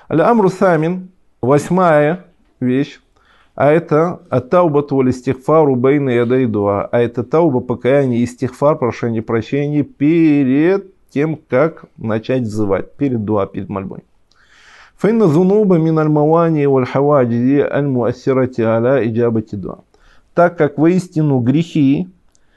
Аль-Амру Самин, 8-я вещь, а это ат-таубату валь-истигфару бейна ядай дуа, а это тауба, покаяние, истигфар, прошение прощения перед тем, как начать взывать, перед дуа, перед мольбой. Файна зунуба мин аль-мавани валь-хаваджи аль-муассирати аля иджабати дуа. Так как воистину грехи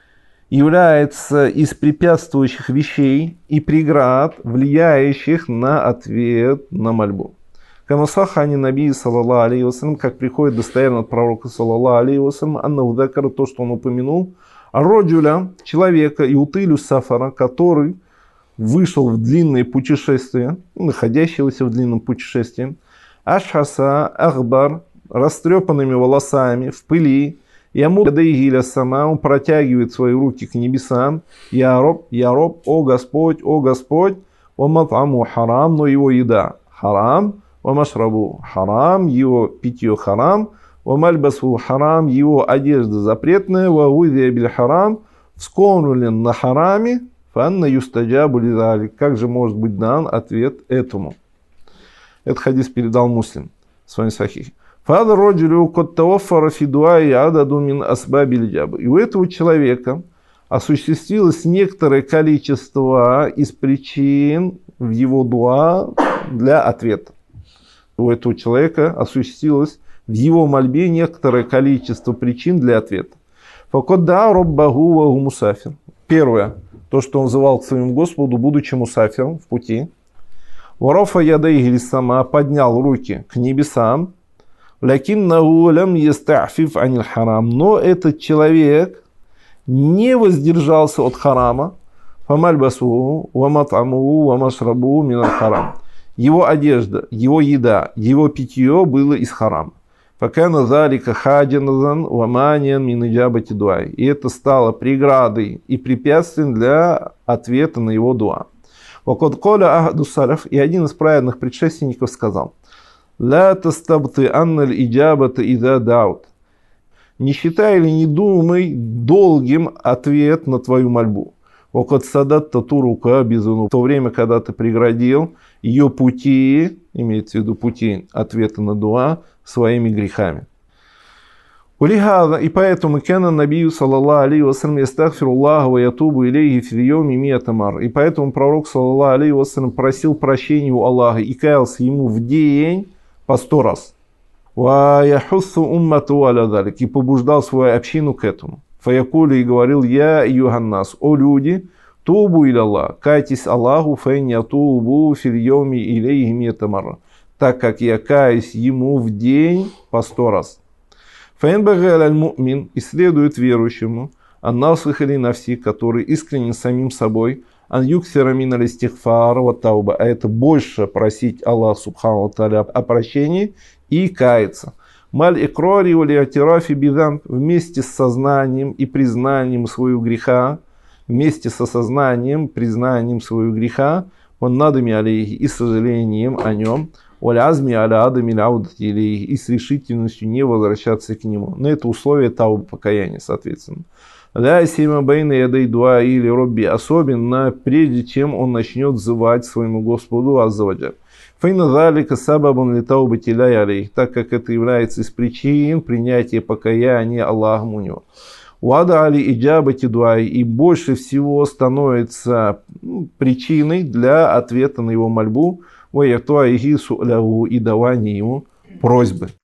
являются из препятствующих вещей и преград, влияющих на ответ на мольбу. Камасахани наби саллаллаху алейхи вассалям, как приходит достоверно от пророка саллаллаху алейхи вассалям, аннаху закара, то, что он упомянул, раджуля, человека, и утылю сафара, который вышел в длинное путешествие, находящегося в длинном путешествии, ашхаса ахбар, растрепанными волосами, в пыли, ямудайгиля сама, он протягивает свои руки к небесам, я роб, о Господь, о матаму харам, но его еда харам, о машрабу харам, его питье харам, о мальбасу харам, его одежда запретная, о гузия биль харам, вскормлен на хараме, фанна юстаджабу лизали. Как же может быть дан ответ этому? Этот хадис передал Муслим в своем сахихе. Фадр роджулю коттаваффара фидуа и ададу мин асбаби лиджабы. И у этого человека осуществилось некоторое количество из причин в его дуа для ответа. У этого человека осуществилось в его мольбе некоторое количество причин для ответа. Факодда роббагу вагу мусафир. Первое. То, что он взывал к своему Господу, будучи мусафиром в пути. Варафа ядайги сама, поднял руки к небесам. Лякиннаху лям ястафиф аниль харам. Но этот человек не воздержался от харама. Фамальбасу, ваматаму, вамашрабу минал харам. Его одежда, его еда, его питье было из харама. Пока назалика хаджаназан ваманиан миниджабати дуай. И это стало преградой и препятствием для ответа на его дуа. Вакот коля ахаду саляф, и один из праведных предшественников сказал: ла тастабты анналь иджабата иза даут. Не считай или не думай долгим ответ на твою мольбу. Вакот садат татурука безуну. В то время, когда ты преградил ее пути, имеется в виду пути ответа на дуа, своими грехами. И поэтому кана набию саллаллаху алейхи вассалям ястагфируллаха ва ятубу илейхи фи йоми миата мар. И поэтому пророк саллаллаху алейхи вассалям просил прощения у Аллаха и каялся ему в день по 100 раз. Ва яхуссу уммату аля залик. И побуждал свою общину к этому. Фаякули и говорил: я юханнас, о люди, тубу иля Аллах, кайтесь Аллаху, файн ятубу фи йоми илейхи миата мар. Так как я каюсь ему в день по 100 раз. Фаинбагаль аль-му'мин, и следует верующему, аннасухали навси, который искренен самим собой, ан юксира мин аль-истигфар ва тауба, а это больше просить Аллах субхану ва тааля о прощении и каяться. Маль икрари вали атирафи бидам, вместе с сознанием и признанием своего греха, вместе с осознанием, признанием своего греха, он надами алейхи и сожалением о нем, валязми аля адами ляудати илейхи, и с решительностью не возвращаться к нему. Но это условие тауба, покаяния, соответственно. Ля сима бейна ядай дуа или робби, особенно прежде чем он начнет взывать своему Господу аззаваджаль. Файна залика сабабун ли таубати ля алейхи, так как это является из причин принятия покаяния Аллахом у него. Вада али иджабати дуай, и больше всего становится причиной для ответа на его мольбу, и давания ему просьбы.